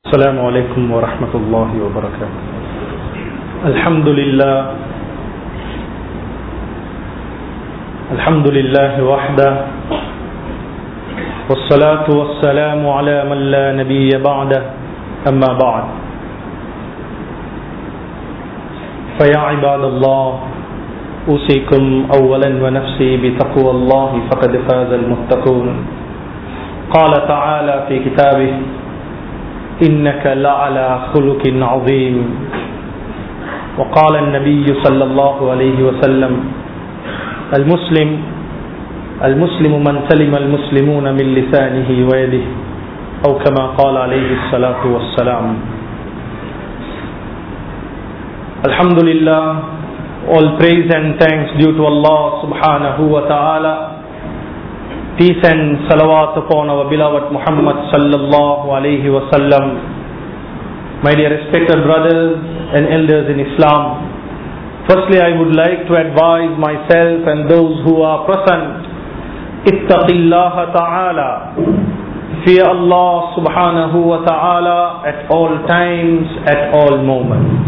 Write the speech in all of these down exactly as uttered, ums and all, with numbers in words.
السلام عليكم ورحمة الله وبركاته. الحمد لله الحمد لله وحده والصلاة والسلام على من لا نبي بعده أما بعد فيا عباد الله أوصيكم أولا ونفسي بتقوى الله فقد فاز المتقون. قال تعالى في كتابه إنك لعلى خلق عظيم. وقال النبي صلى الله عليه وسلم المسلم المسلم من سلم المسلمون من لسانه ويده أو كما قال عليه الصلاة والسلام. Alhamdulillah, all praise and thanks due to Allah subhanahu wa ta'ala. Peace and salawat upon our beloved Muhammad sallallahu alayhi wa sallam. My dear respected brothers and elders in Islam, firstly I would like to advise myself and those who are present, ittaqillaha ta'ala, fear Allah subhanahu wa ta'ala at all times, at all moments.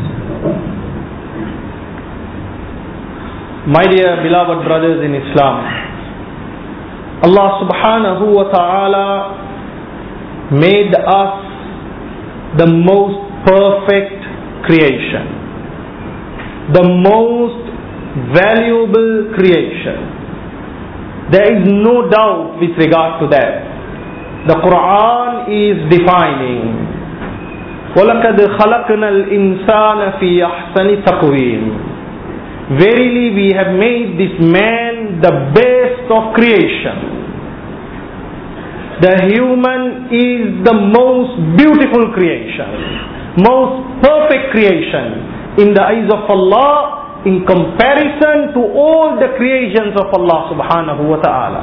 My dear beloved brothers in Islam, Allah subhanahu wa ta'ala made us the most perfect creation, the most valuable creation. There is no doubt with regard to that. The Quran is defining وَلَقَدْ خَلَقْنَا الْإِنسَانَ فِي أَحْسَنِ تَقْوِيمٍ. Verily we have made this man the best of creation. The human is the most beautiful creation, most perfect creation in the eyes of Allah in comparison to all the creations of Allah subhanahu wa ta'ala.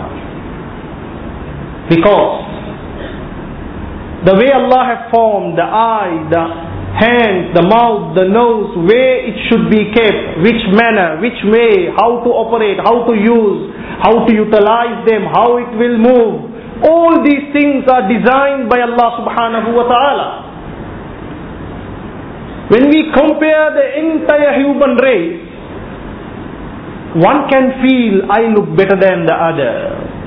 Because the way Allah has formed the eye, the hand, the mouth, the nose, where it should be kept, which manner, which way, how to operate, how to use, how to utilize them, how it will move. All these things are designed by Allah subhanahu wa ta'ala. When we compare the entire human race, one can feel I look better than the other.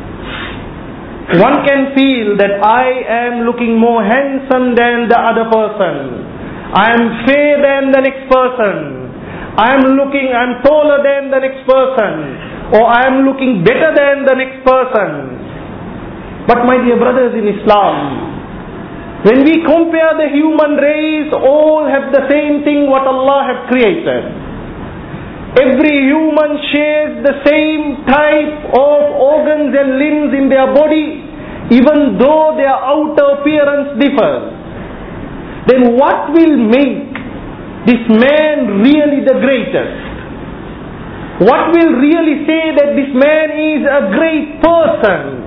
One can feel that I am looking more handsome than the other person. I am fair than the next person. I am looking, I am taller than the next person. Or I am looking better than the next person. But my dear brothers in Islam, when we compare the human race, all have the same thing what Allah has created. Every human shares the same type of organs and limbs in their body, even though their outer appearance differs. Then what will make this man really the greatest? What will really say that this man is a great person?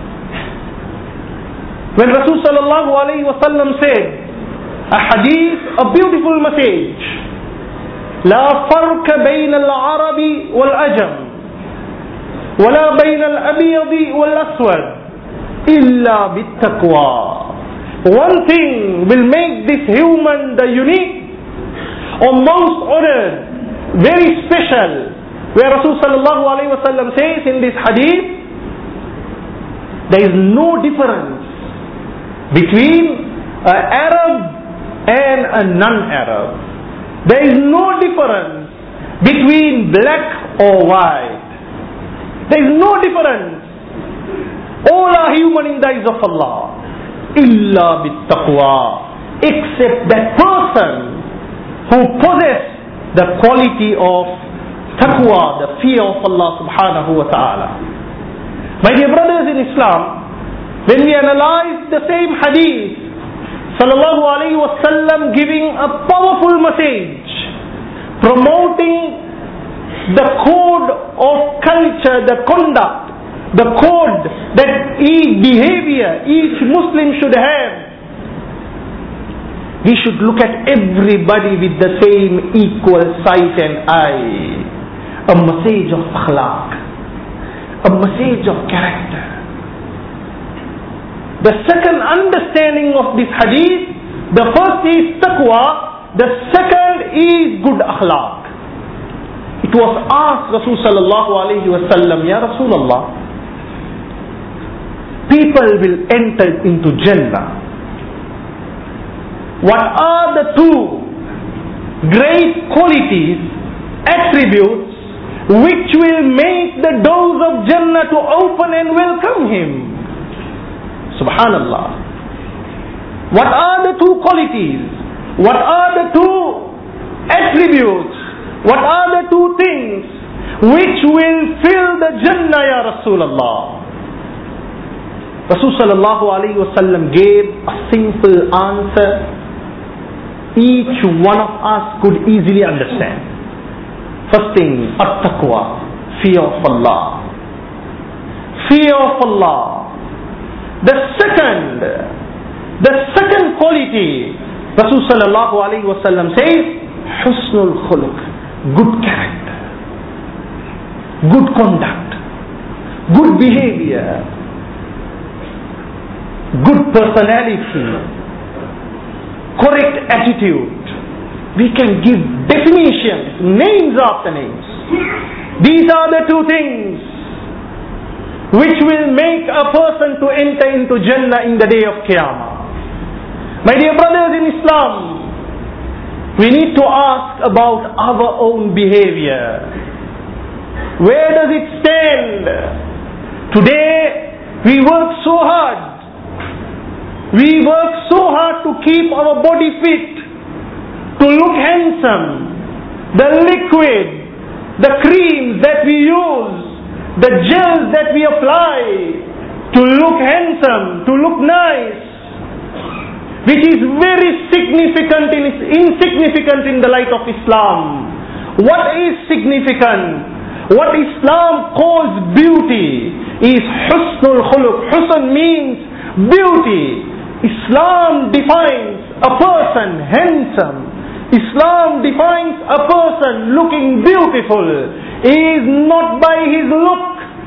When Rasul sallallahu alayhi wa sallam said, a hadith, a beautiful message, لا فرق بين العرب والأجم ولا بين الأبيض والأسود إلا بالتقوى. One thing will make this human the unique or most honored, very special, where Rasul sallallahu alayhi wa sallam says in this hadith, there is no difference between an Arab and a non-Arab. There is no difference between black or white. There is no difference. All are human in the eyes of Allah. Illa bittaqwa, except that person who possesses the quality of taqwa, the fear of Allah subhanahu wa ta'ala. My dear brothers in Islam, when we analyze the same hadith, sallallahu alayhi wa sallam giving a powerful message, promoting the code of culture, the conduct, the code that each behavior each Muslim should have. We should look at everybody with the same equal sight and eye. A message of akhlaq, a message of character. The second understanding of this hadith The first is taqwa, the second is good akhlaq. It was asked Rasul sallallahu alayhi wa sallam, Ya Rasulullah, people will enter into Jannah. What are the two great qualities, attributes, which will make the doors of Jannah to open and welcome him? Subhanallah. What are the two qualities? What are the two attributes? What are the two things which will fill the Jannah, Ya Rasulullah? Rasul sallallahu alayhi wa sallam gave a simple answer. Each one of us could easily understand. First thing, at-taqwa, fear of Allah. Fear of Allah. The second, the second quality, Rasul sallallahu alayhi wa sallam says, husnul khuluq, good character, good conduct, good behavior, good personality, correct attitude. We can give definitions, names after names. These are the two things which will make a person to enter into Jannah in the day of Qiyamah. My dear brothers in Islam, we need to ask about our own behavior. Where does it stand? Today, we work so hard. We work so hard to keep our body fit, to look handsome. The liquid, the creams that we use, the gels that we apply to look handsome, to look nice, which is very significant in, insignificant in the light of Islam. What is significant? What Islam calls beauty is husnul khuluq. Husn means beauty. Islam defines a person handsome. Islam defines a person looking beautiful is not by his look.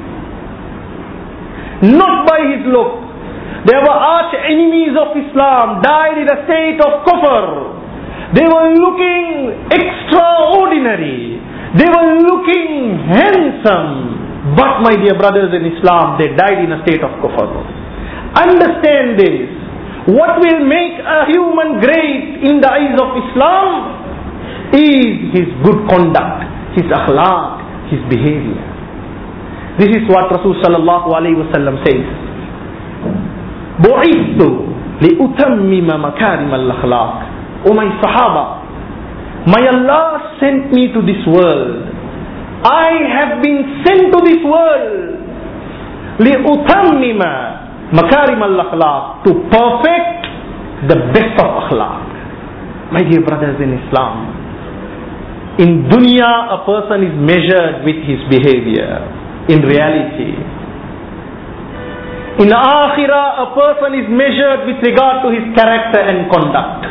Not by his look. There were arch enemies of Islam, died in a state of kufr. They were looking extraordinary. They were looking handsome. But my dear brothers in Islam, they died in a state of kufr. Understand this. What will make a human great in the eyes of Islam is his good conduct, his akhlaq, his behavior. This is what Rasul sallallahu alayhi wa sallam says. Bu'ithu li'utammima makarim al-akhlaq. O my Sahaba, my Allah sent me to this world. I have been sent to this world li'utammima makarim al-akhlaq, to perfect the best of akhlaq. My dear brothers in Islam, in dunya a person is measured with his behavior. In reality, in akhirah a person is measured with regard to his character and conduct.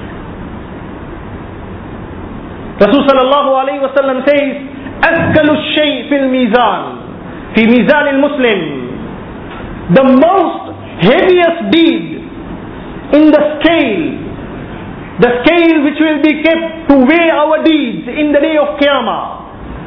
Rasul sallallahu alayhi wa sallam says, "Askalu shay fil mizan, fi mizan al-Muslim." The most heaviest deed in the scale, the scale which will be kept to weigh our deeds in the day of Qiyamah,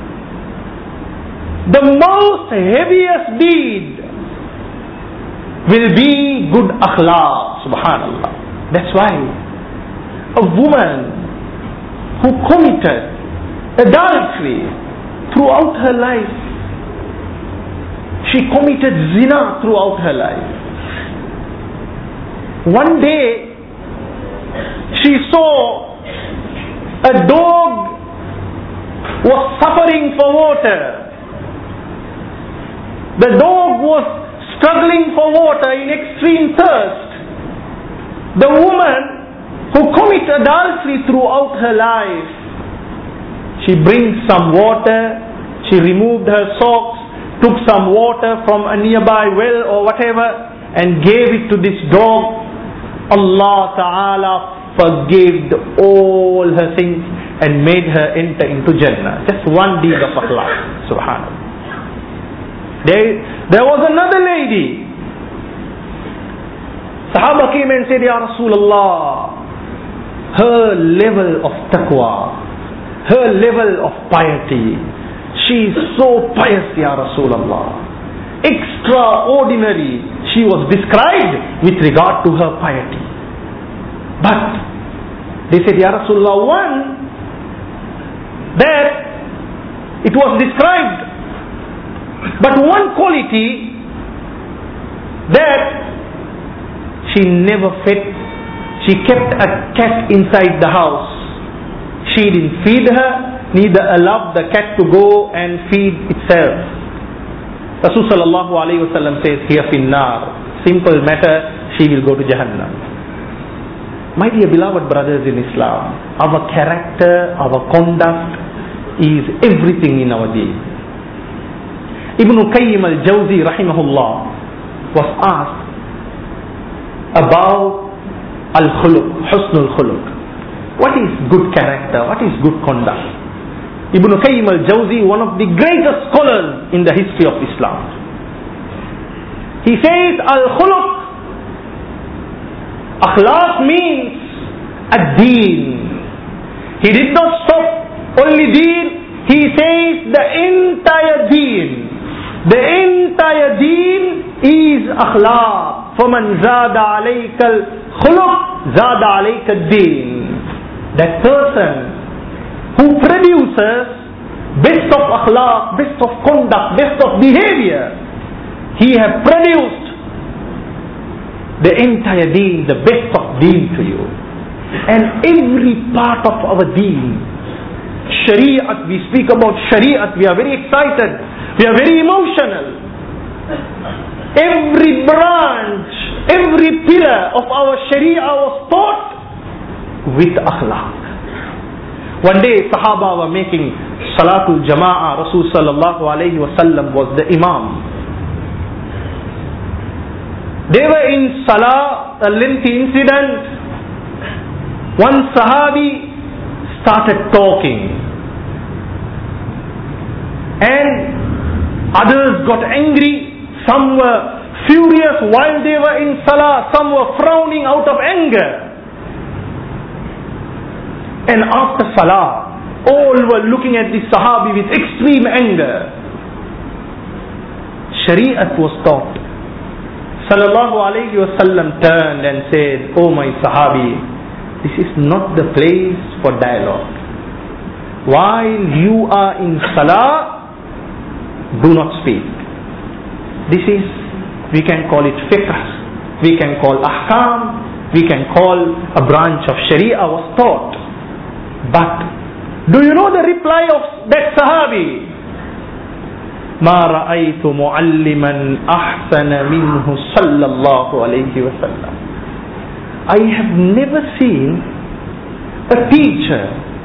the most heaviest deed will be good akhlaq. Subhanallah. That's why a woman who committed adultery throughout her life, she committed zina throughout her life. One day, she saw a dog was suffering for water. The dog was struggling for water in extreme thirst. The woman who committed adultery throughout her life, she brings some water, she removed her socks, took some water from a nearby well or whatever, and gave it to this dog. Allah Ta'ala forgave all her sins and made her enter into Jannah. Just one deed of akhlaq. Subhanallah. There, there was another lady. Sahaba came and said, Ya Rasulullah, her level of taqwa, her level of piety. She is so pious, Ya Rasulullah. Extraordinary she was described with regard to her piety. But they said, Ya Rasulullah, one, that it was described, but one quality, that she never fed, she kept a cat inside the house. She didn't feed her, neither allowed the cat to go and feed itself. Rasul sallallahu alayhi wa sallam says, hiya finnar. Simple matter, she will go to Jahannam. My dear beloved brothers in Islam, our character, our conduct is everything in our deen. Ibn Qayyim al-Jawzi rahimahullah was asked about al-khuluq, husnul khuluq. What is good character? What is good conduct? Ibn Qayyim al-Jawzi, one of the greatest scholars in the history of Islam, he says, al-khuluq, akhlaq means ad-deen. He did not stop only deen, he says the entire deen. The entire deen is akhlaq. فَمَنْ زَادَ عَلَيْكَ الْخُلُقِ زَادَ عَلَيْكَ الدِّينِ. That person who produces best of akhlaq, best of conduct, best of behavior, he has produced the entire deen, the best of deen to you. And every part of our deen, Shariat, we speak about Shariat, we are very excited, we are very emotional. Every branch, every pillar of our Sharia was taught with akhlaq. One day Sahaba were making Salatul Jama'ah. Rasul sallallahu alayhi wa sallam was the Imam. They were in Salah, a lengthy incident. One Sahabi started talking, and others got angry. Some were furious while they were in Salah. Some were frowning out of anger. And after Salah, all were looking at the Sahabi with extreme anger. Shariat was taught. Sallallahu alayhi wa sallam turned and said, "Oh my Sahabi, this is not the place for dialogue. While you are in Salah, do not speak. This is, we can call it fiqh, we can call ahkam, we can call a branch of Sharia was taught. But do you know the reply of that Sahabi? ما رأيت معلما أحسن منه صلى الله عليه وسلم. I have never seen a teacher.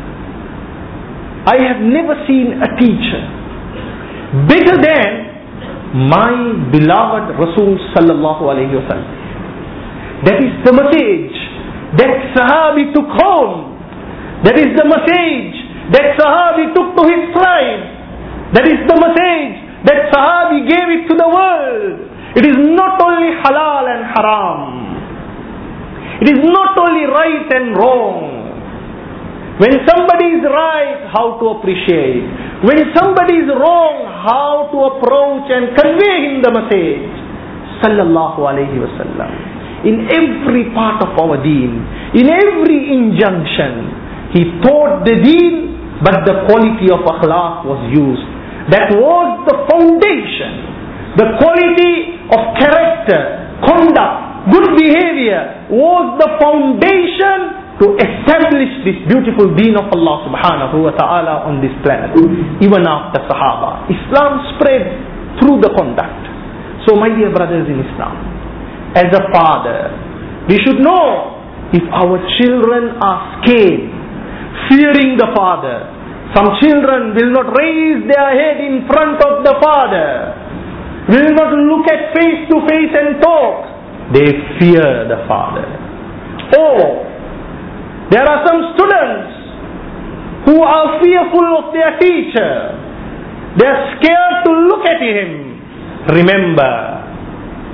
I have never seen a teacher better than my beloved Rasul sallallahu alayhi wa sallam. That is the message that Sahabi took home. That is the message that Sahabi took to his tribe. That is the message that Sahabi gave it to the world. It is not only halal and haram. It is not only right and wrong. When somebody is right, how to appreciate. When somebody is wrong, how to approach and convey him the message. Sallallahu alayhi wa sallam. In every part of our deen, in every injunction, he taught the deen, but the quality of akhlaq was used. That was the foundation. The quality of character, conduct, good behavior was the foundation to establish this beautiful deen of Allah subhanahu wa ta'ala on this planet. Even after Sahaba, Islam spread through the conduct. So my dear brothers in Islam, as a father, we should know if our children are scared, fearing the father. Some children will not raise their head in front of the father, will not look at face to face and talk. They fear the father. Or there are some students who are fearful of their teacher. They are scared to look at him. Remember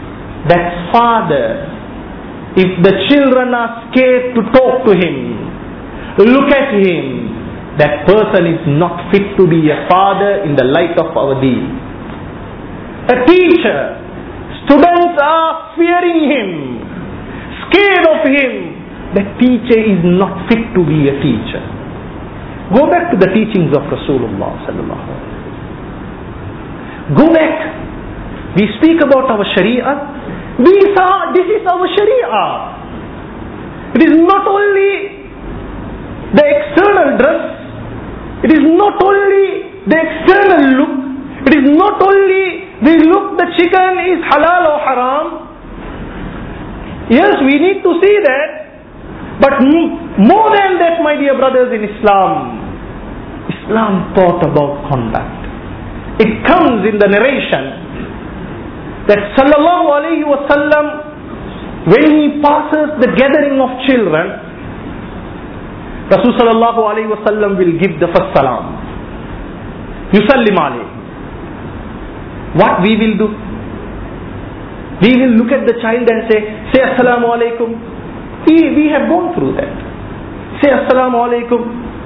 that father, if the children are scared to talk to him, look at him. That person is not fit to be a father in the light of our deen. A teacher, students are fearing him, scared of him. That teacher is not fit to be a teacher. Go back to the teachings of Rasulullah sallallahu alaihi wasallam. Go back. We speak about our Sharia. These are, this is our Sharia. It is not only the external dress. It is not only the external look. It is not only the look, the chicken is halal or haram. Yes, we need to see that. But more than that, my dear brothers in Islam, Islam taught about conduct. It comes in the narration that sallallahu alayhi wa sallam, when he passes the gathering of children, Rasul sallallahu alayhi wa sallam will give the first salam. Yusallim alayhi. What we will do? We will look at the child and say, say assalamu alaikum. We, we have gone through that. Say assalamu alaikum.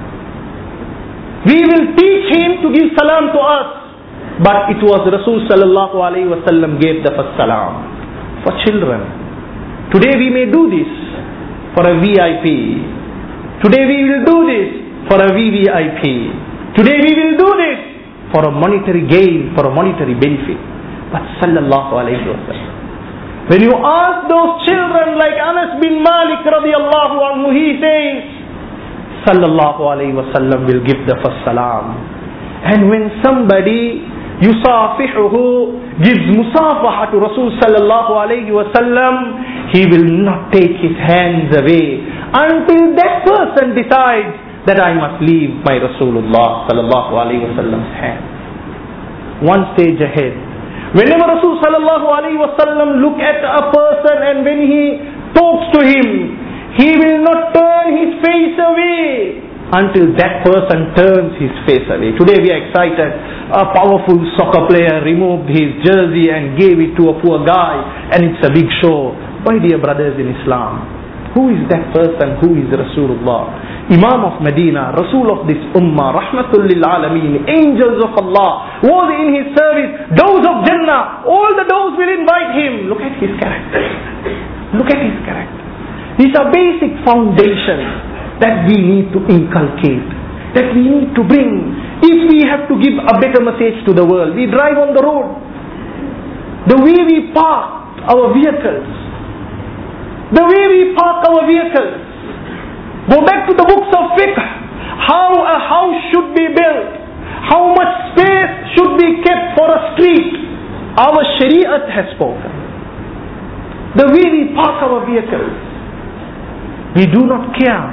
We will teach him to give salam to us. But it was Rasul sallallahu alayhi wa sallam gave the first salam for children. Today we may do this for a V I P. Today we will do this for a V V I P. Today we will do this for a monetary gain, for a monetary benefit. But sallallahu alayhi wa sallam, when you ask those children like Anas bin Malik radiyallahu anhu, he says, sallallahu alayhi wa sallam will give the first salam. And when somebody yusafihuhu, gives musafaha to Rasul sallallahu alayhi wa sallam, he will not take his hands away until that person decides that I must leave my Rasulullah sallallahu alayhi wa sallam's hand. One stage ahead. Whenever Rasul sallallahu alayhi wa sallam look at a person and when he talks to him, he will not turn his face away until that person turns his face away. Today we are excited. A powerful soccer player removed his jersey and gave it to a poor guy, and it's a big show. My dear brothers in Islam, who is that person? Who is Rasulullah? Imam of Medina, Rasul of this ummah, Rahmatul lil Alameen, angels of Allah, was in his service, doors of Jannah, all the doors will invite him. Look at his character. Look at his character. These are basic foundations that we need to inculcate, that we need to bring. If we have to give a better message to the world, we drive on the road, the way we park our vehicles, the way we park our vehicles. Go back to the books of fiqh. How a house should be built, how much space should be kept for a street. Our Shariat has spoken. The way we park our vehicles, we do not care.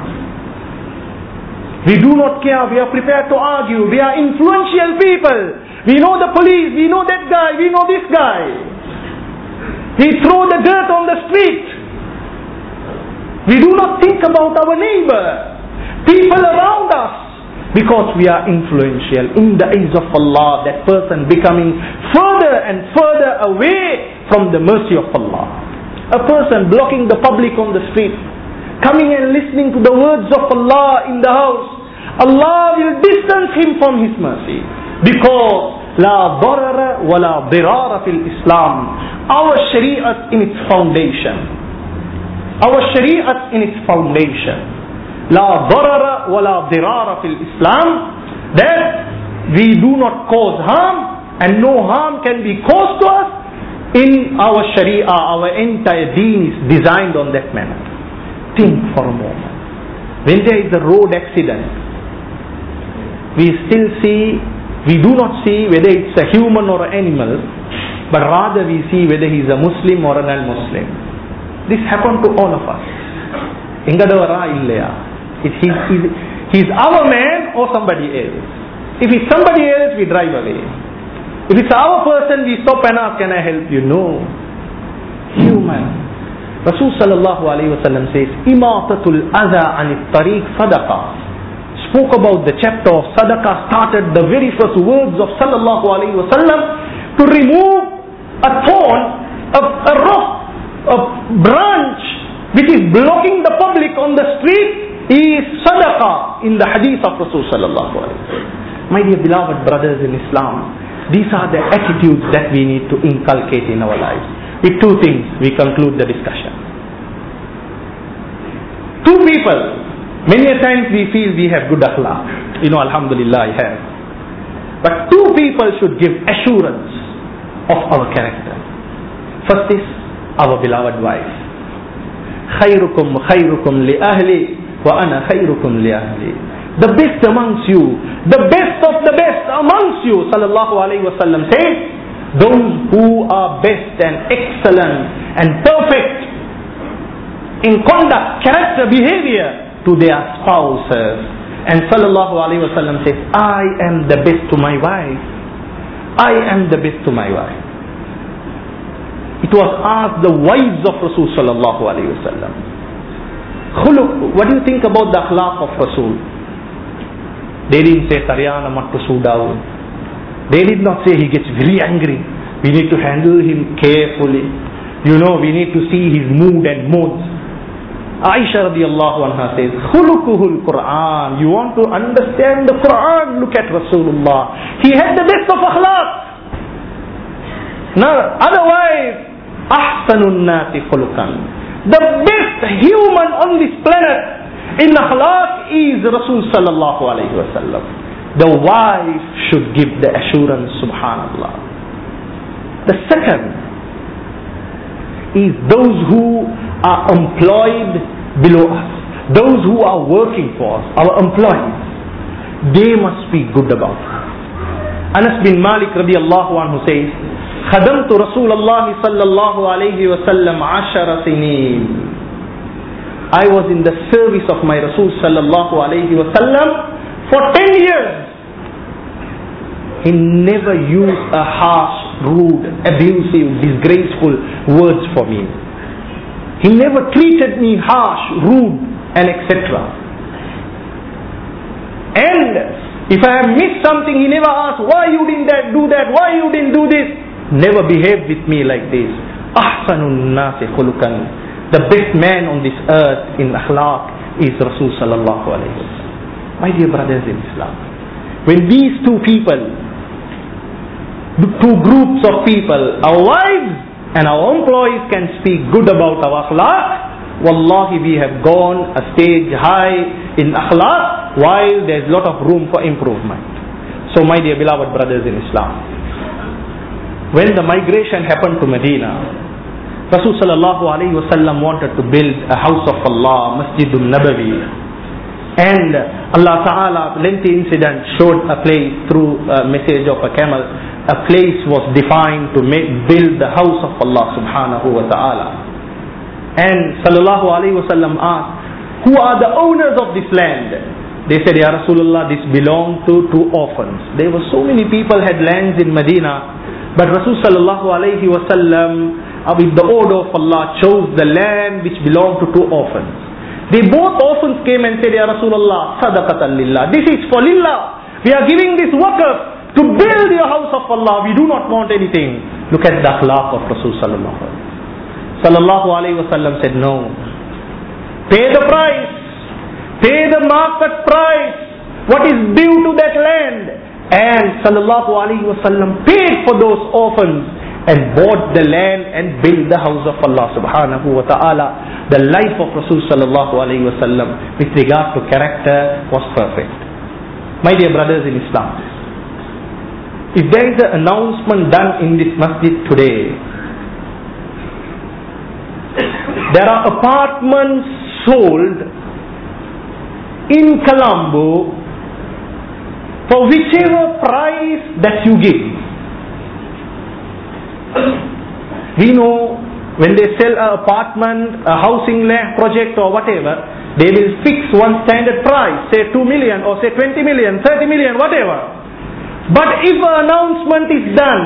We do not care. We are prepared to argue. We are influential people. We know the police. We know that guy. We know this guy. We throw the dirt on the street. We do not think about our neighbor, people around us, because we are influential. In the eyes of Allah, that person becoming further and further away from the mercy of Allah. A person blocking the public on the street, coming and listening to the words of Allah in the house, Allah will distance him from His mercy. Because la darara wa la dirara fil Islam, our Shariat in its foundation, our Shariat in its foundation, la darara wa la dirara fil Islam, that we do not cause harm and no harm can be caused to us. In our Sharia, our entire deen is designed on that manner. Think for a moment. When there is a road accident, we still see, we do not see whether it's a human or an animal, but rather we see whether he is a Muslim or a non-Muslim. This happened to all of us. Ingadavara illaya. If he is he's our man or somebody else. If it's somebody else, we drive away. If it's our person, we stop and ask, can I help you? No. Human. Rasul sallallahu alayhi wa sallam says, Imatatul adha anit tariq sadaqah. Spoke about the chapter of sadaqah, started the very first words of sallallahu alayhi wa sallam to remove a thorn, a, a rock, a branch which is blocking the public on the street is sadaqah. sadaqa in the hadith of Rasul sallallahu alaihi wasallam. My dear beloved brothers in Islam, these are the attitudes that we need to inculcate in our lives. With two things, we conclude the discussion. Two people, many a times we feel we have good akhlaq. You know, alhamdulillah, I have. But two people should give assurance of our character. First is our beloved wife. Khairukum khairukum li ahli wa ana khairukum li ahli. The best amongst you, the best of the best amongst you, sallallahu alaihi wasallam says, those who are best and excellent and perfect in conduct, character, behavior to their spouses. And sallallahu alaihi wasallam says, I am the best to my wife. I am the best to my wife. It was asked the wives of Rasul sallallahu alaihi wasallam, Khuluq, what do you think about the akhlaq of Rasul? They didn't say Taryana mattu sudavu. They did not say he gets very angry. We need to handle him carefully. You know, we need to see his mood and moods. Aisha radiallahu anha says, Khuluquhul Quran. You want to understand the Quran? Look at Rasulullah. He had the best of akhlaq. Now, otherwise, Ahsanun nati khuluqan. The best human on this planet in akhlaq is Rasul sallallahu alayhi wa sallam. The wife should give the assurance, subhanallah. The second is those who are employed below us, those who are working for us, our employees, they must be good about us. Anas bin Malik radiallahu anhu says, خدمت رسول الله صلى الله عليه وسلم عشر سنين. I was in the service of my Rasul صلى الله عليه وسلم for ten years. He never used a harsh, rude, abusive, disgraceful words for me. He never treated me harsh, rude, and et cetera. And if I have missed something, he never asked, why you didn't that, do that, why you didn't do this. Never behaved with me like this. Ahsanun nasi khuluqan. The best man on this earth in akhlaq is Rasul sallallahu alayhi wa sallam. My dear brothers in Islam, when these two people, two groups of people, our wives and our employees can speak good about our akhlaq, wallahi we have gone a stage high in akhlaq, while there is a lot of room for improvement. So my dear beloved brothers in Islam, when the migration happened to Medina, Rasul sallallahu alayhi wa sallam wanted to build a house of Allah, Masjidun Nabawi. And Allah Ta'ala, lengthy incident, showed a place through a message of a camel. A place was defined to make, build the house of Allah subhanahu wa ta'ala. And sallallahu alayhi wa sallam asked, who are the owners of this land? They said, Ya Rasulullah, this belonged to two orphans. There were so many people had lands in Medina, but Rasul sallallahu alayhi wa sallam, with the order of Allah, chose the land which belonged to two orphans. They both orphans came and said, Ya Rasulullah, sadaqatan lillah. This is for lillah. We are giving this waqf to build your house of Allah. We do not want anything. Look at the akhlaq of Rasul sallallahu alayhi wa sallam. Sallallahu alayhi wa sallam said, no. Pay the price. Pay the market price. What is due to that land? And sallallahu alayhi wa sallam paid for those orphans and bought the land and built the house of Allah subhanahu wa ta'ala. The life of Rasul sallallahu alayhi wa sallam with regard to character was perfect. My dear brothers in Islam, if there is an announcement done in this masjid today, there are apartments sold in Colombo for whichever price that you give. We know when they sell an apartment, a housing land project or whatever, they will fix one standard price, say two million or say twenty million, thirty million, whatever. But if an announcement is done,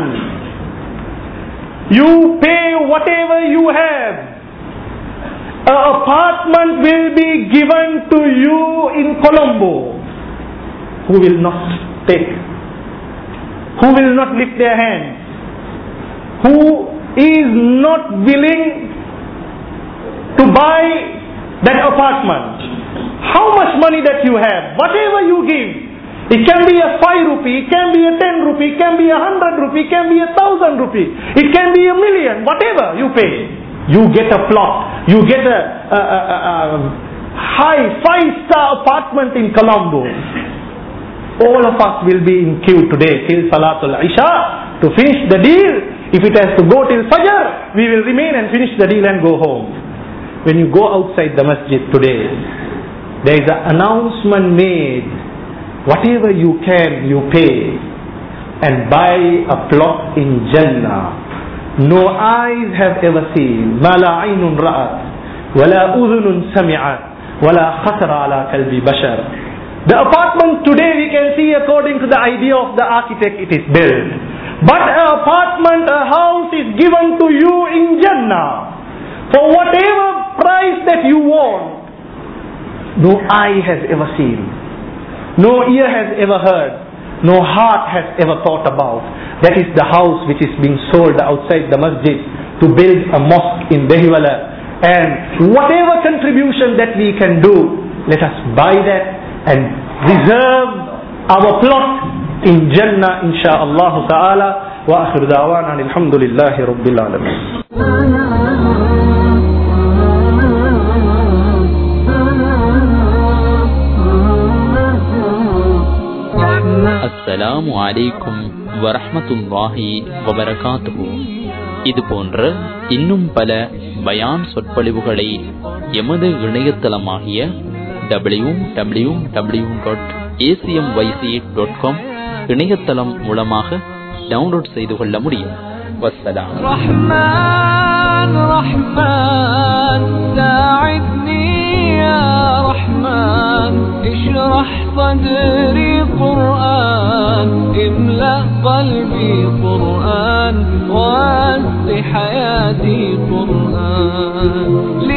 you pay whatever you have. An apartment will be given to you in Colombo. Who will not take? Who will not lift their hands? Who is not willing to buy that apartment? how much money that you have, whatever you give, it can be a five rupee, it can be a ten rupee, it can be a hundred rupee, it can be a thousand rupee, it can be a million, whatever you pay. You get a plot, you get a, a, a, a, a high five-star apartment in Colombo. All of us will be in queue today till Salatul Isha to finish the deal. If it has to go till Fajr, we will remain and finish the deal and go home. When you go outside the masjid today, there is an announcement made. Whatever you can, you pay and buy a plot in Jannah. No eyes have ever seen. Ma la aynun ra'at, wa la udhunun sami'at, wa la khatara ala qalbi bashar. The apartment today we can see according to the idea of the architect it is built. But an apartment, a house is given to you in Jannah for whatever price that you want. No eye has ever seen, no ear has ever heard, no heart has ever thought about. That is the house which is being sold outside the masjid to build a mosque in Behiwala. And whatever contribution that we can do, let us buy that and reserve our plot in Jannah, insha'Allah ta'ala. Wa akhir da'wana alhamdulillahi rabbil alamin. அஸ்ஸலாமு அலைக்கும் வரஹ்மத்துல்லாஹி வபரகாத்துஹு. இது போன்ற இன்னும் பல பயான் சொற்பொழிவுகளை எமது இணையதளமாகிய W W W dot ACMYC dot com இணையதளம் மூலமாக டவுன்லோட் செய்து கொள்ள முடியும். வஸ்ஸலாம். ரஹ்மான் ரஹ்மான் சாஇத்னி யா ரஹ்மான் இஷ்ரஹ் صدري قرآن املأ قلبي قرآن واسع حياتي قرآن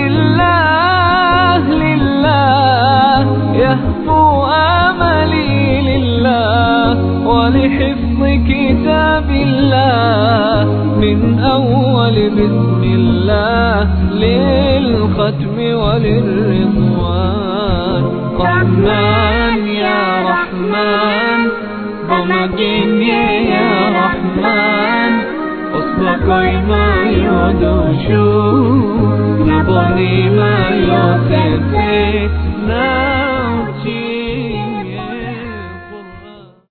لله لله يهفو آملي لله ولحفظ كتاب الله من أول بسم الله للختم وللرضوان. رحمن يا رحمن بمجيني يا رحمن أصلك ما يدوشو نبني ما يوسف